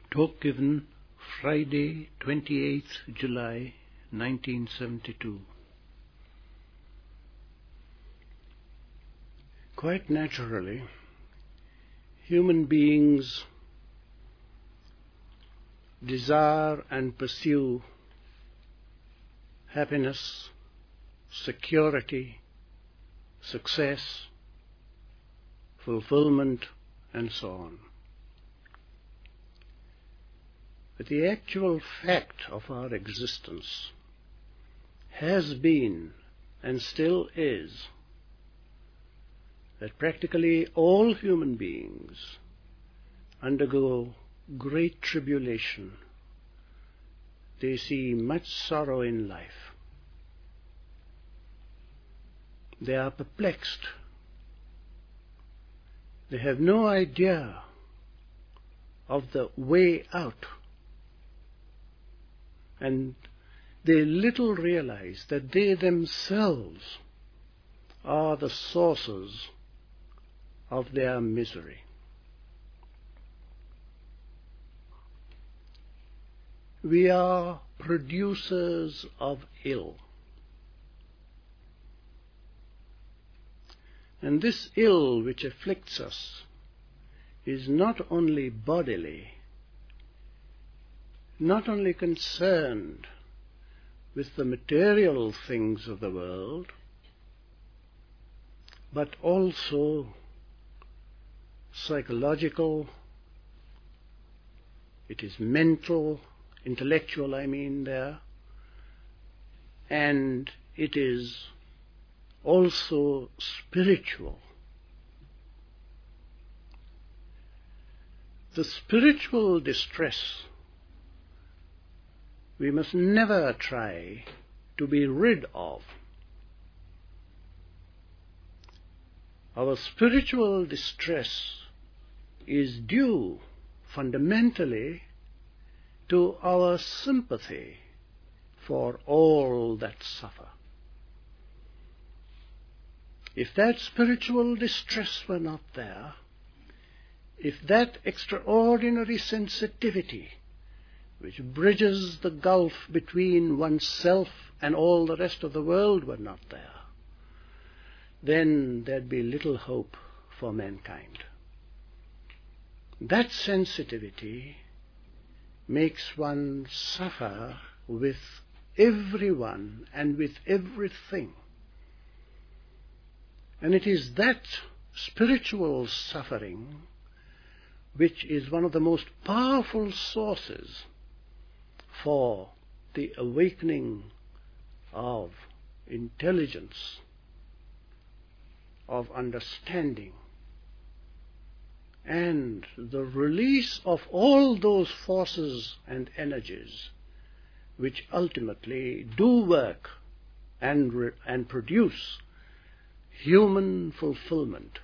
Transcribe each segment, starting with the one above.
Talk given Friday, 28th July 1972. Quite naturally, human beings desire and pursue happiness, security, success, fulfillment, and so on. But the actual fact of our existence has been and still is that practically all human beings undergo great tribulation. They see much sorrow in life. They are perplexed. They have no idea of the way out. And they little realize that they themselves are the sources of their misery. We are producers of ill. And this ill which afflicts us is not only bodily, not only concerned with the material things of the world, but also psychological, it is mental, intellectual there, and it is also spiritual. The spiritual distress we must never try to be rid of. Our spiritual distress is due fundamentally to our sympathy for all that suffer. If that spiritual distress were not there, if that extraordinary sensitivity which bridges the gulf between oneself and all the rest of the world were not there, then there'd be little hope for mankind. That sensitivity makes one suffer with everyone and with everything. And it is that spiritual suffering which is one of the most powerful sources for the awakening of intelligence, of understanding, and the release of all those forces and energies which ultimately do work and produce human fulfillment.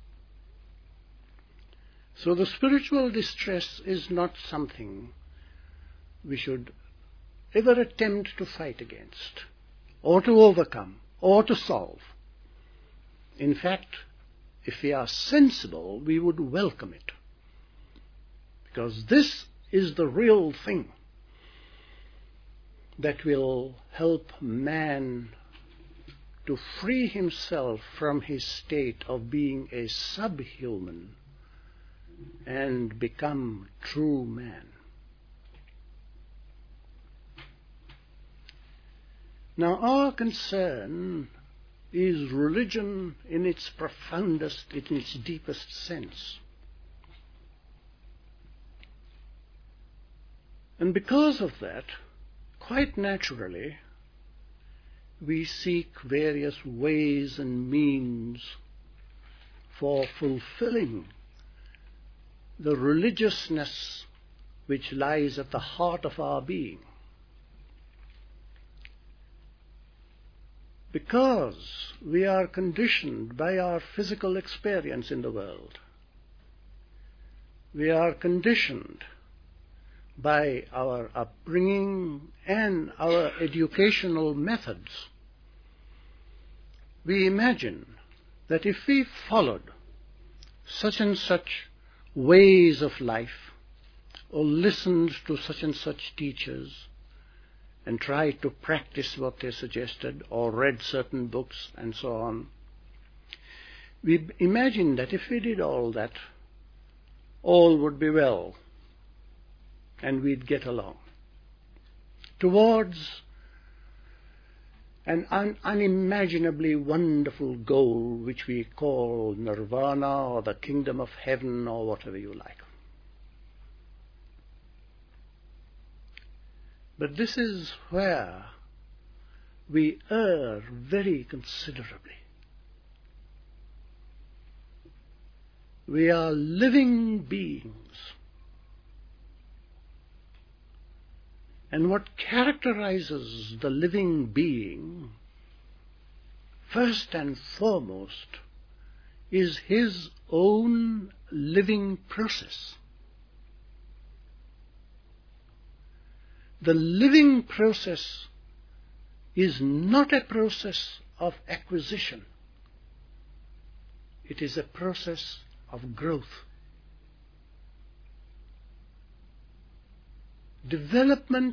So the spiritual distress is not something we should ever attempt to fight against, or to overcome, or to solve. In fact, if we are sensible, we would welcome it. Because this is the real thing that will help man to free himself from his state of being a subhuman and become true man. Now, our concern is religion in its profoundest, in its deepest sense. And because of that, quite naturally, we seek various ways and means for fulfilling the religiousness which lies at the heart of our being. Because we are conditioned by our physical experience in the world, we are conditioned by our upbringing and our educational methods, we imagine that if we followed such and such ways of life, or listened to such and such teachers and tried to practice what they suggested, or read certain books and so on. We imagine that if we did all that, all would be well and we'd get along towards an unimaginably wonderful goal which we call nirvana or the kingdom of heaven or whatever you like. But this is where we err very considerably. We are living beings. And what characterizes the living being, first and foremost, is his own living process. The living process is not a process of acquisition. It is a process of growth. Development,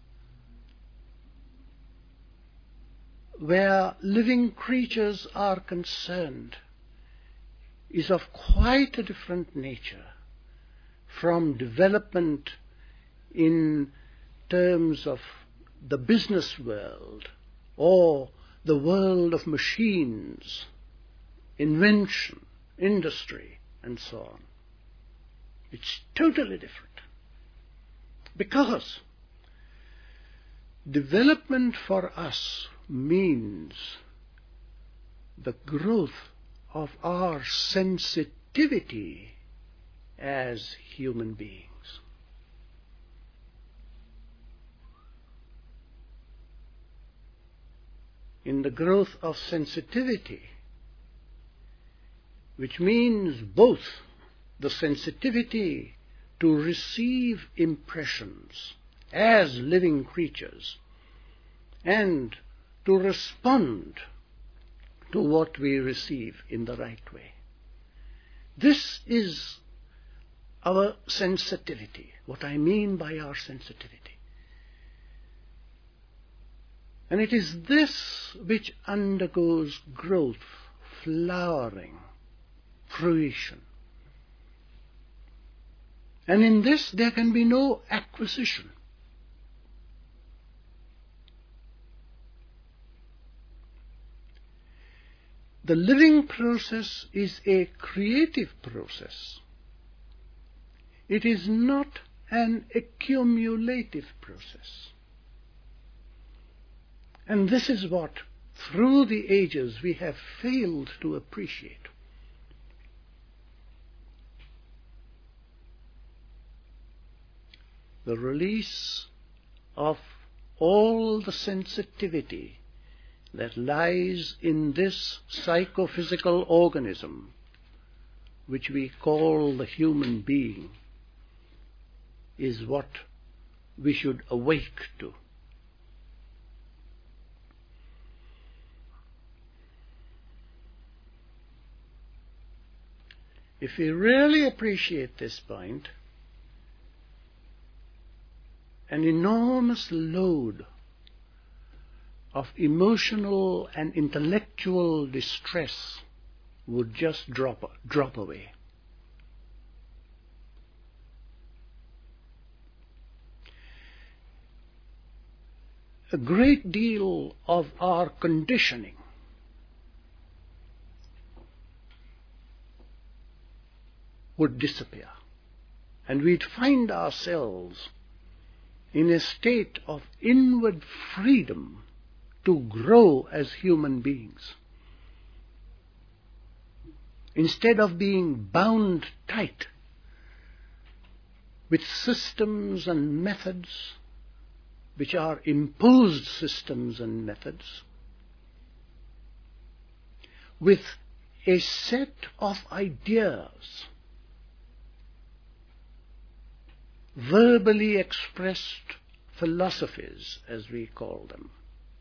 where living creatures are concerned, is of quite a different nature from development in terms of the business world or the world of machines, invention, industry, and so on. It's totally different. Because development for us means the growth of our sensitivity as human beings. In the growth of sensitivity, which means both the sensitivity to receive impressions as living creatures and to respond to what we receive in the right way. This is our sensitivity, what I mean by our sensitivity. And it is this which undergoes growth, flowering, fruition. And in this there can be no acquisition. The living process is a creative process. It is not an accumulative process. And this is what, through the ages, we have failed to appreciate. The release of all the sensitivity that lies in this psychophysical organism, which we call the human being, is what we should awake to. If we really appreciate this point, an enormous load of emotional and intellectual distress would just drop away. A great deal of our conditioning would disappear, and we'd find ourselves in a state of inward freedom to grow as human beings, instead of being bound tight with systems and methods which are imposed systems and methods, with a set of ideas verbally expressed philosophies, as we call them.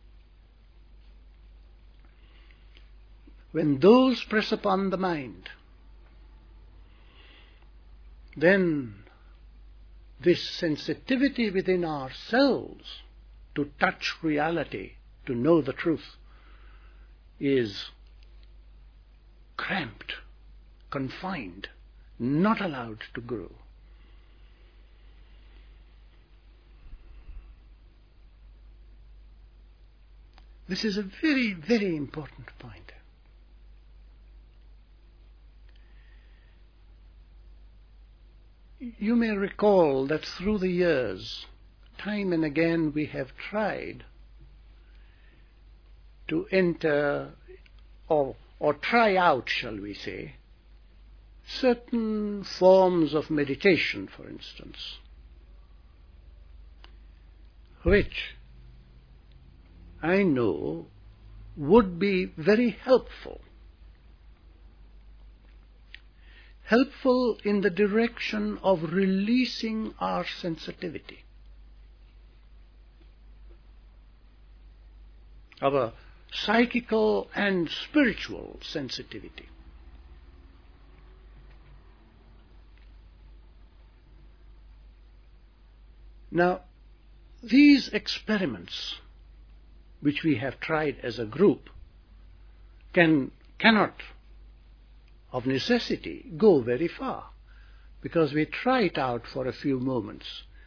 When those press upon the mind, then this sensitivity within ourselves to touch reality, to know the truth, is cramped, confined, not allowed to grow. This is a very, very important point. You may recall that through the years, time and again we have tried to enter or try out, shall we say, certain forms of meditation, for instance, which I know would be very helpful in the direction of releasing our sensitivity, our psychical and spiritual sensitivity. Now, these experiments which we have tried as a group cannot of necessity go very far, because we try it out for a few moments.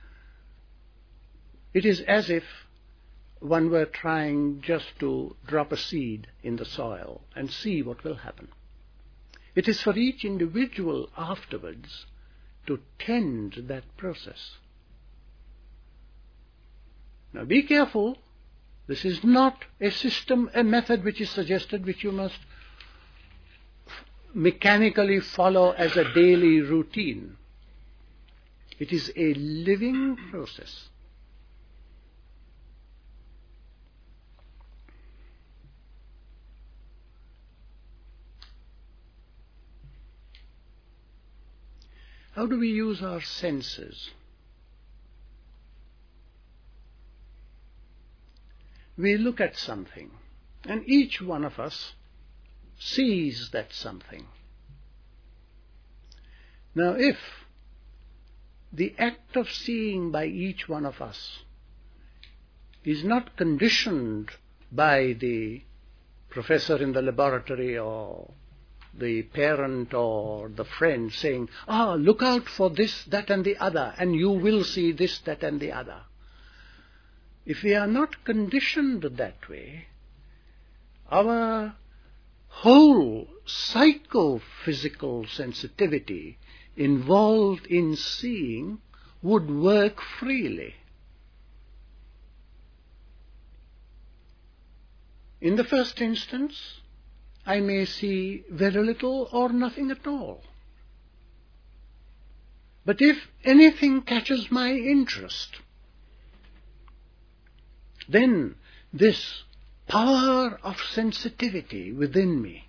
It is as if one were trying just to drop a seed in the soil and see what will happen. It is for each individual afterwards to tend that process. Now be careful. This is not a system, a method which is suggested, which you must mechanically follow as a daily routine. It is a living process. How do we use our senses? We look at something, and each one of us sees that something. Now, if the act of seeing by each one of us is not conditioned by the professor in the laboratory or the parent or the friend saying, look out for this, that and the other, and you will see this, that and the other. If we are not conditioned that way, our whole psychophysical sensitivity involved in seeing would work freely. In the first instance, I may see very little or nothing at all. But if anything catches my interest, then this power of sensitivity within me,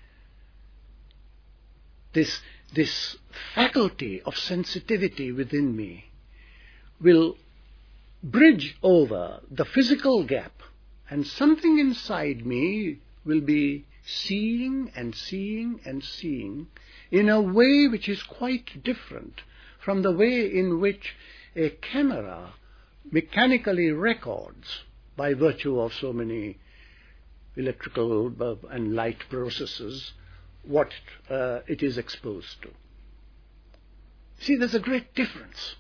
this faculty of sensitivity within me, will bridge over the physical gap, and something inside me will be seeing and seeing and seeing in a way which is quite different from the way in which a camera mechanically records, by virtue of so many electrical and light processes, what it is exposed to. See, there's a great difference.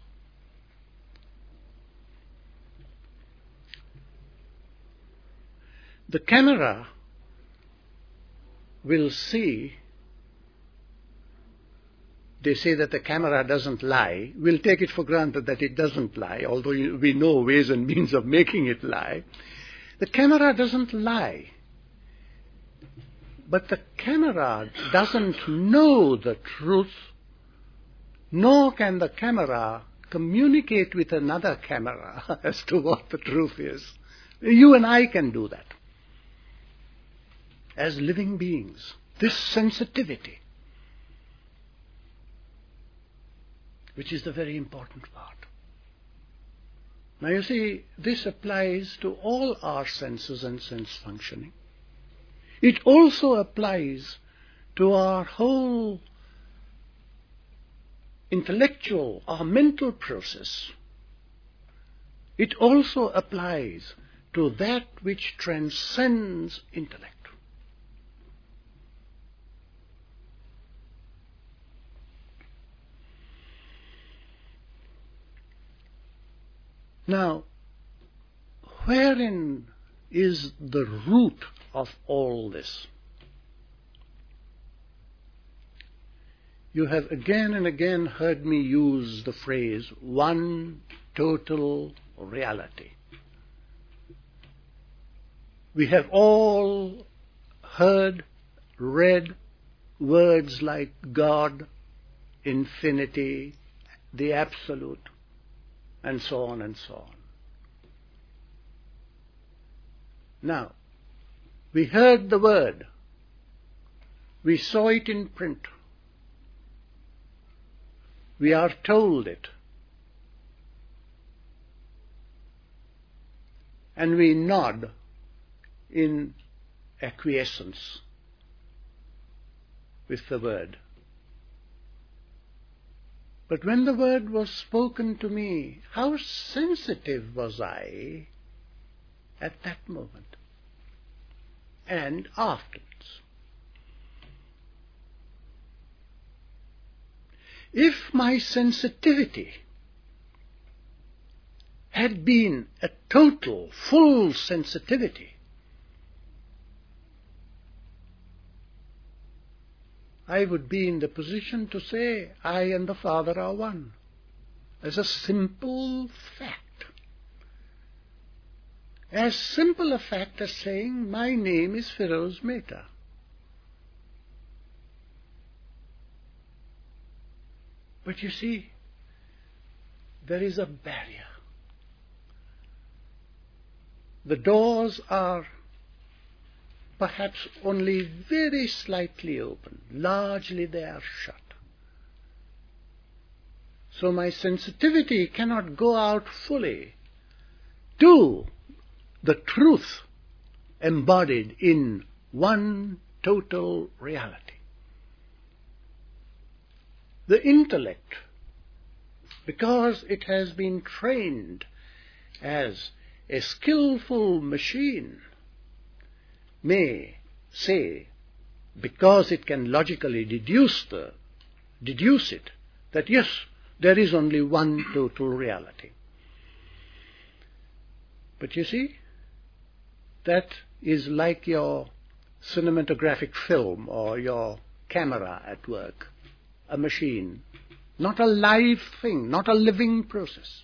The camera will see, they say that the camera doesn't lie. We'll take it for granted that it doesn't lie, although we know ways and means of making it lie. The camera doesn't lie. But the camera doesn't know the truth, nor can the camera communicate with another camera as to what the truth is. You and I can do that as living beings. This sensitivity, which is the very important part. Now you see, this applies to all our senses and sense functioning. It also applies to our whole intellectual or mental process, it also applies to that which transcends intellect. Now, wherein is the root of all this? You have again and again heard me use the phrase one total reality. We have all heard, read words like God, infinity, the absolute, and so on and so on. Now, we heard the word, we saw it in print, we are told it, and we nod in acquiescence with the word. But when the word was spoken to me, how sensitive was I at that moment and afterwards? If my sensitivity had been a total, full sensitivity, I would be in the position to say, I and the Father are one, as a simple fact. As simple a fact as saying, my name is Feroz Mehta. But you see, there is a barrier. The doors are perhaps only very slightly open. Largely they are shut. So my sensitivity cannot go out fully to the truth embodied in one total reality. The intellect, because it has been trained as a skillful machine, may say, because it can logically deduce it, that yes, there is only one total reality. But you see, that is like your cinematographic film or your camera at work, a machine, not a live thing, not a living process.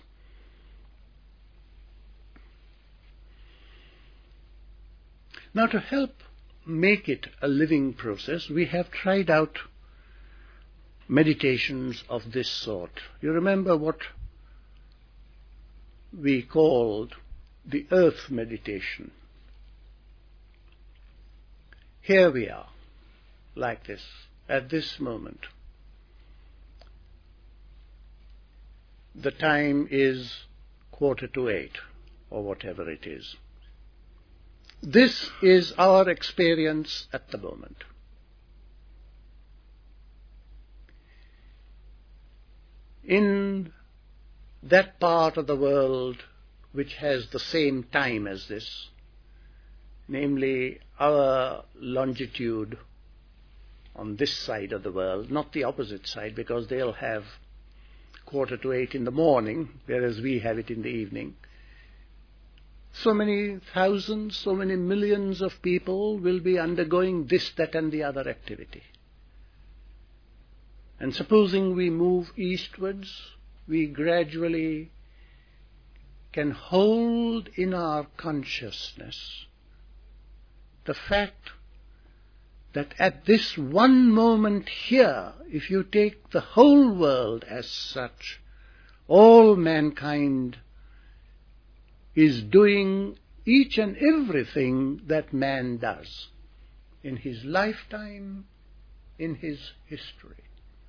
Now, to help make it a living process, we have tried out meditations of this sort. You remember what we called the earth meditation. Here we are, like this, at this moment. The time is 7:45, or whatever it is. This is our experience at the moment. In that part of the world which has the same time as this, namely our longitude on this side of the world, not the opposite side, because they'll have 7:45 in the morning, whereas we have it in the evening. So many thousands, so many millions of people will be undergoing this, that, and the other activity. And supposing we move eastwards, we gradually can hold in our consciousness the fact that at this one moment here, if you take the whole world as such, all mankind is doing each and everything that man does in his lifetime, in his history.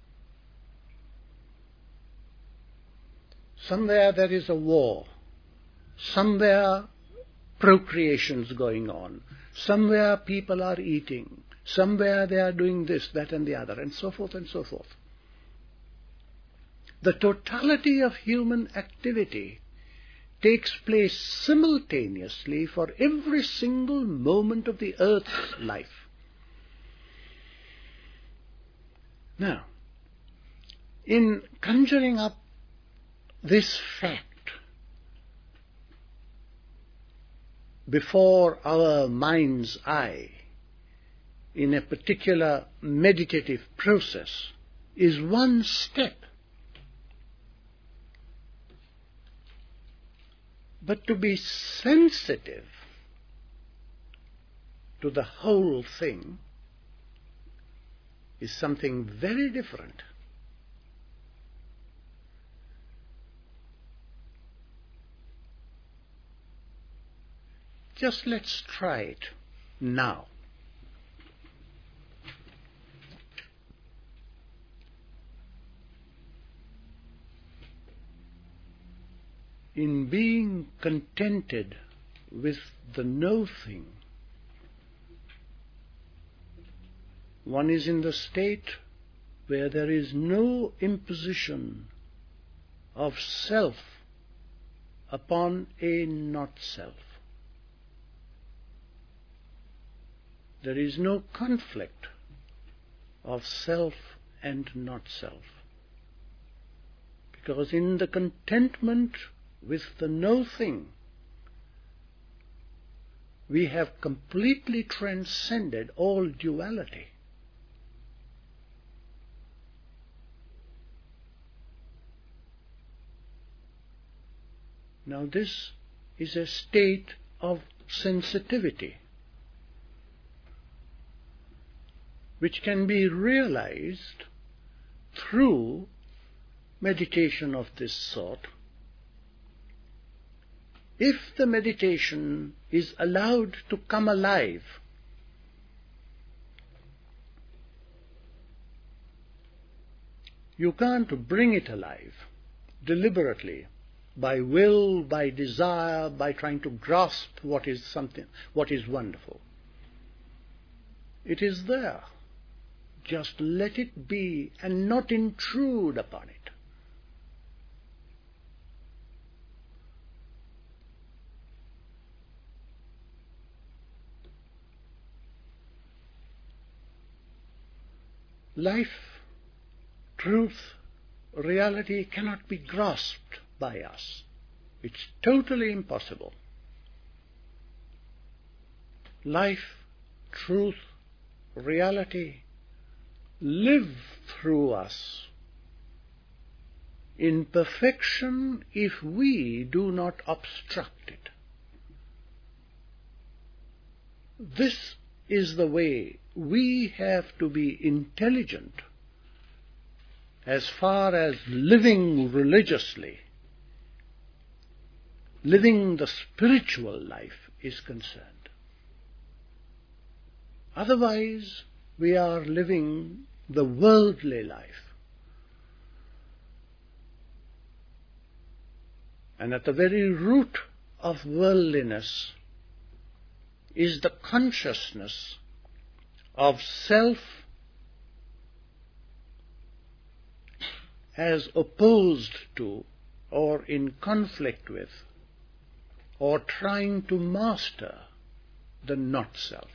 Somewhere there is a war, somewhere procreation's going on, somewhere people are eating, somewhere they are doing this, that, and the other, and so forth and so forth. The totality of human activity takes place simultaneously for every single moment of the earth's life. Now, in conjuring up this fact before our mind's eye in a particular meditative process is one step. But to be sensitive to the whole thing is something very different. Just let's try it now. In being contented with the no thing, one is in the state where there is no imposition of self upon a not-self. There is no conflict of self and not-self, because in the contentment with the no thing, we have completely transcended all duality. Now this is a state of sensitivity which can be realized through meditation of this sort. If the meditation is allowed to come alive, you can't bring it alive deliberately, by will, by desire, by trying to grasp what is wonderful. It is there. Just let it be and not intrude upon it. Life, truth, reality cannot be grasped by us. It's totally impossible. Life, truth, reality live through us in perfection if we do not obstruct it. This is the way we have to be intelligent as far as living religiously, living the spiritual life is concerned. Otherwise, we are living the worldly life. And at the very root of worldliness is the consciousness of self as opposed to, or in conflict with, or trying to master the not-self.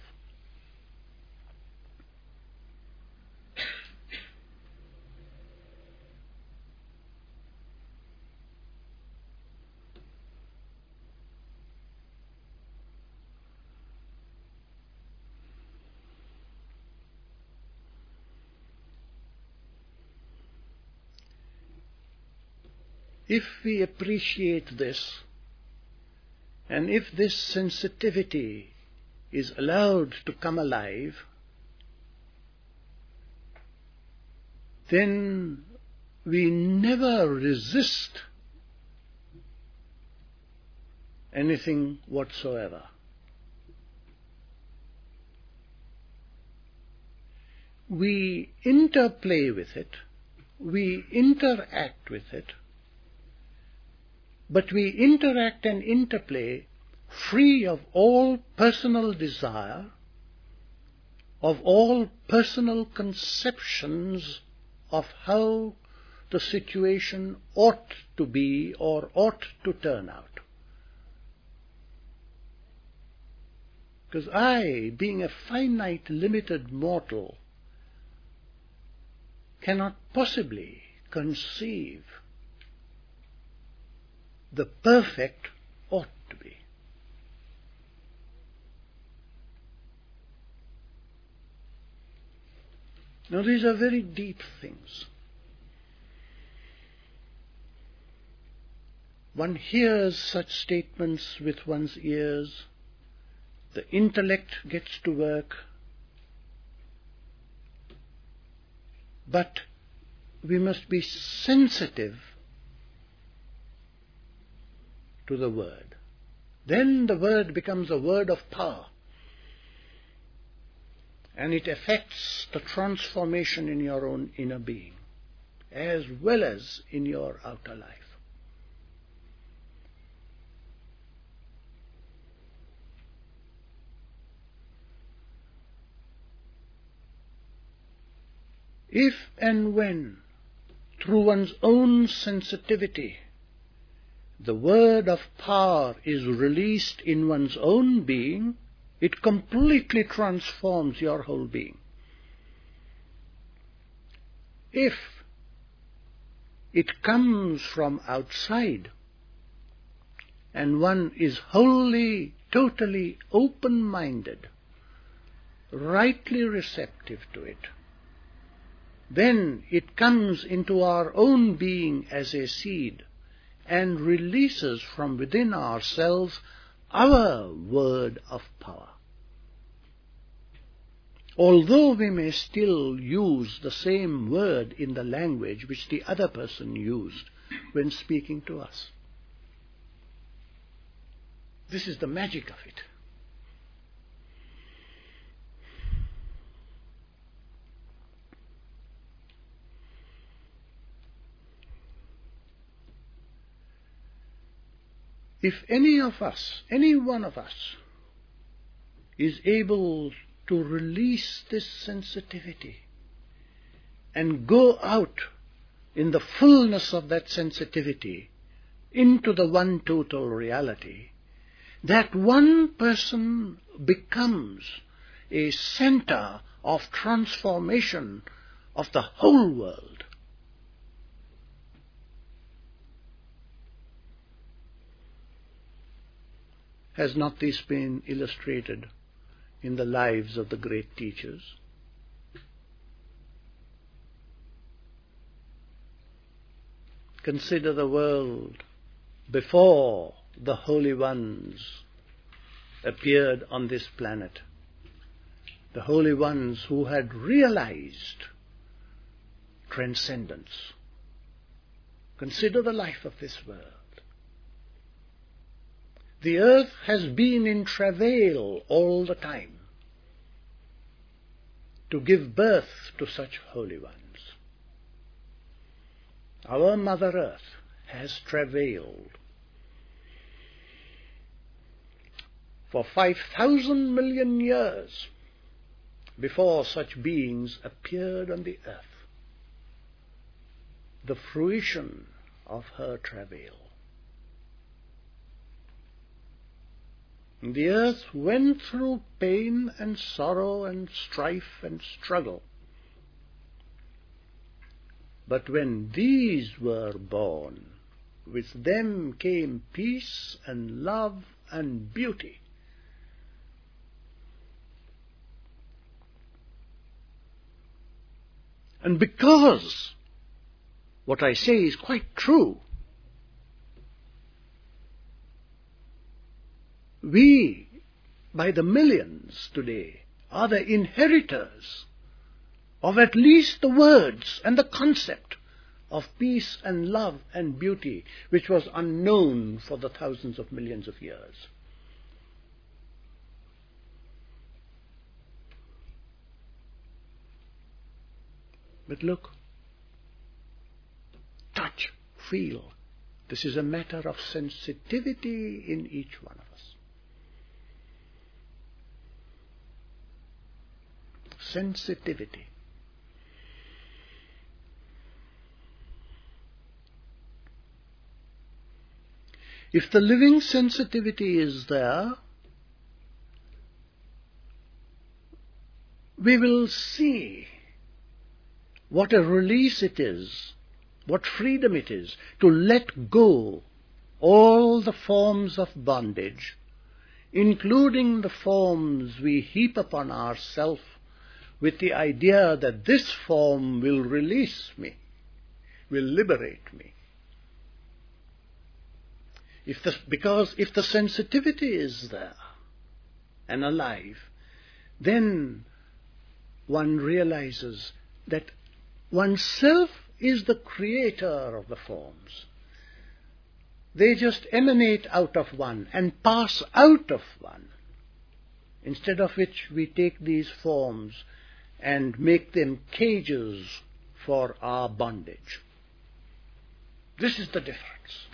If we appreciate this, and if this sensitivity is allowed to come alive, then we never resist anything whatsoever. We interplay with it, we interact with it, but we interact and interplay free of all personal desire, of all personal conceptions of how the situation ought to be or ought to turn out. Because I, being a finite, limited mortal, cannot possibly conceive the perfect ought to be. Now these are very deep things. One hears such statements with one's ears, the intellect gets to work, but we must be sensitive to the word. Then the word becomes a word of power, and it affects the transformation in your own inner being, as well as in your outer life. If and when, through one's own sensitivity, the word of power is released in one's own being, it completely transforms your whole being. If it comes from outside, and one is wholly, totally open-minded, rightly receptive to it, then it comes into our own being as a seed and releases from within ourselves our word of power. Although we may still use the same word in the language which the other person used when speaking to us. This is the magic of it. If any one of us, is able to release this sensitivity and go out in the fullness of that sensitivity into the one total reality, that one person becomes a center of transformation of the whole world. Has not this been illustrated in the lives of the great teachers? Consider the world before the holy ones appeared on this planet. The holy ones who had realized transcendence. Consider the life of this world. The earth has been in travail all the time to give birth to such holy ones. Our Mother Earth has travailed for 5,000 million years before such beings appeared on the earth. The fruition of her travail. The earth went through pain and sorrow and strife and struggle. But when these were born, with them came peace and love and beauty. And because what I say is quite true, we, by the millions today, are the inheritors of at least the words and the concept of peace and love and beauty, which was unknown for the thousands of millions of years. But look, touch, feel. This is a matter of sensitivity in each one of us. Sensitivity. If the living sensitivity is there, we will see what a release it is, what freedom it is to let go all the forms of bondage, including the forms we heap upon ourselves with the idea that this form will release me, will liberate me. Because if the sensitivity is there and alive, then one realizes that oneself is the creator of the forms. They just emanate out of one and pass out of one, instead of which we take these forms and make them cages for our bondage. This is the difference.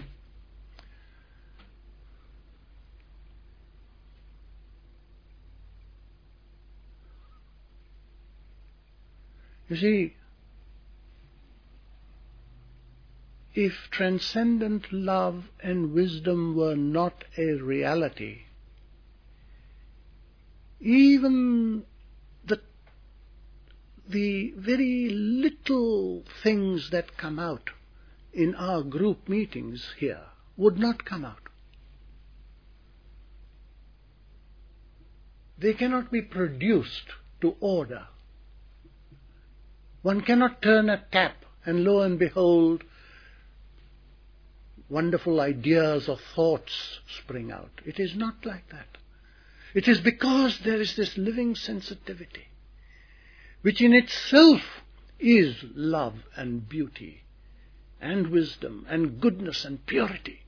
You see, if transcendent love and wisdom were not a reality, even the very little things that come out in our group meetings here would not come out. They cannot be produced to order. One cannot turn a tap and lo and behold, wonderful ideas or thoughts spring out. It is not like that. It is because there is this living sensitivity, which in itself is love and beauty and wisdom and goodness and purity.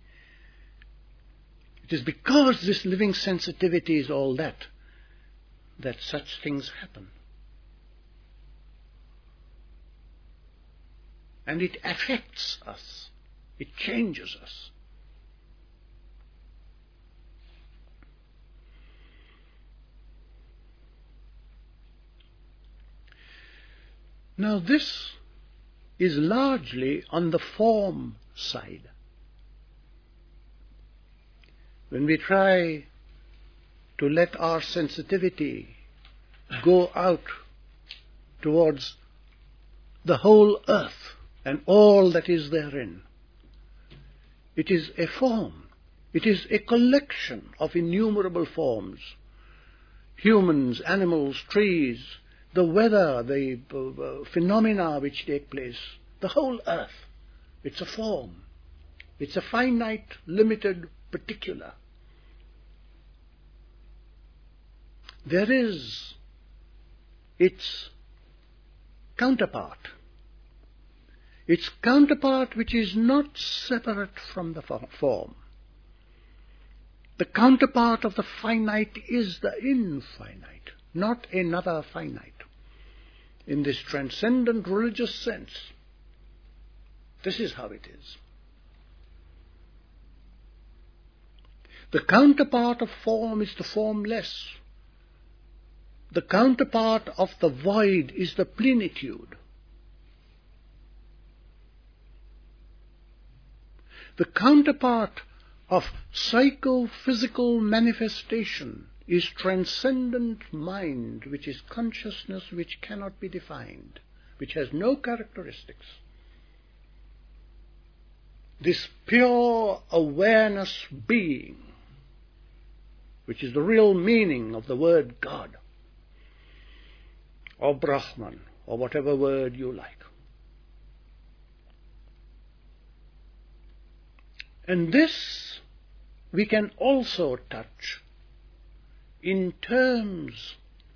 It is because this living sensitivity is all that such things happen. And it affects us. It changes us. Now this is largely on the form side. When we try to let our sensitivity go out towards the whole earth and all that is therein, it is a form. It is a collection of innumerable forms. Humans, animals, trees, the weather, the phenomena which take place, the whole earth. It's a form. It's a finite, limited, particular. There is its counterpart. Its counterpart which is not separate from the form. The counterpart of the finite is the infinite, not another finite. In this transcendent religious sense, this is how it is. The counterpart of form is the formless. The counterpart of the void is the plenitude. The counterpart of psychophysical manifestation is transcendent mind, which is consciousness which cannot be defined, which has no characteristics. This pure awareness being, which is the real meaning of the word God, or Brahman, or whatever word you like. And this we can also touch in terms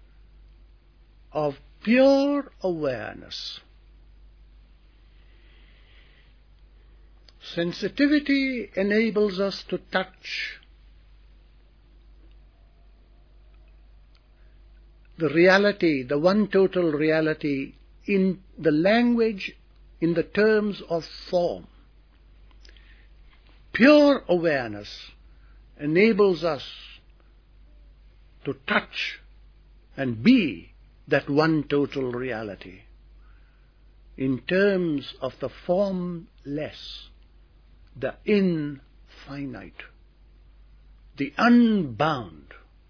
of pure awareness. Sensitivity enables us to touch the reality, the one total reality, in the language, in the terms of form. Pure awareness enables us to touch and be that one total reality in terms of the formless, the finite, the unbound,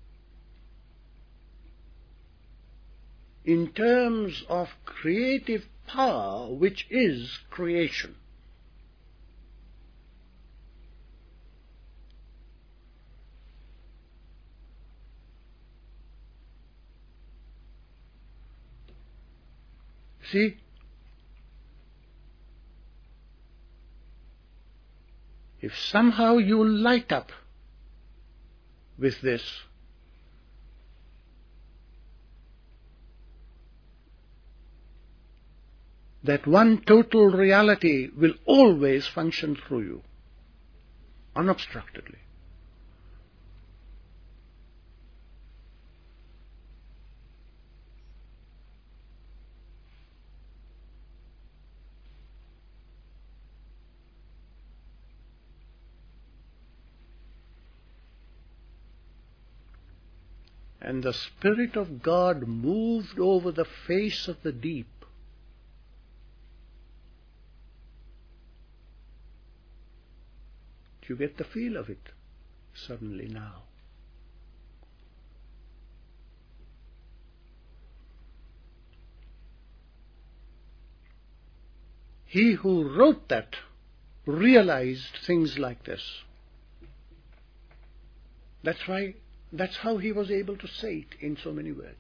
in terms of creative power, which is creation. See, if somehow you light up with this, that one total reality will always function through you, unobstructedly. And the Spirit of God moved over the face of the deep. Do you get the feel of it suddenly now? He who wrote that realized things like this. That's how he was able to say it in so many words.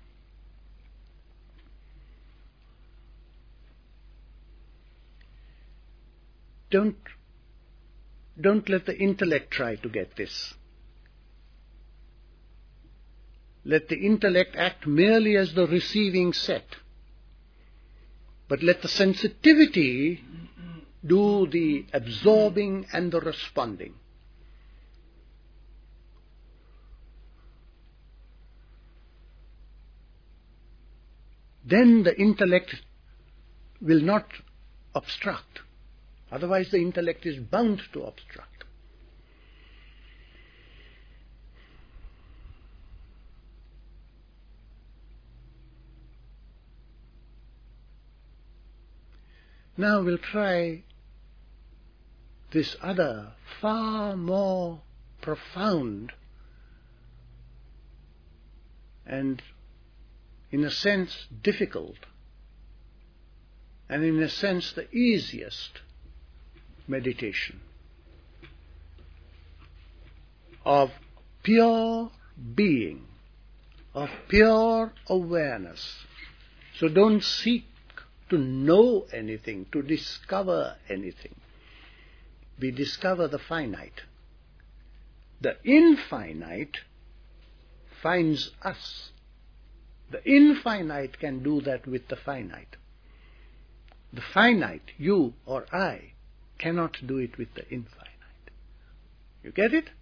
Don't let the intellect try to get this. Let the intellect act merely as the receiving set. But let the sensitivity do the absorbing and the responding. Then the intellect will not obstruct. Otherwise the intellect is bound to obstruct. Now we'll try this other, far more profound and, in a sense, difficult, and in a sense the easiest meditation of pure being, of pure awareness. So don't seek to know anything, to discover anything. We discover the finite. The infinite finds us. The infinite can do that with the finite. The finite, you or I, cannot do it with the infinite. You get it?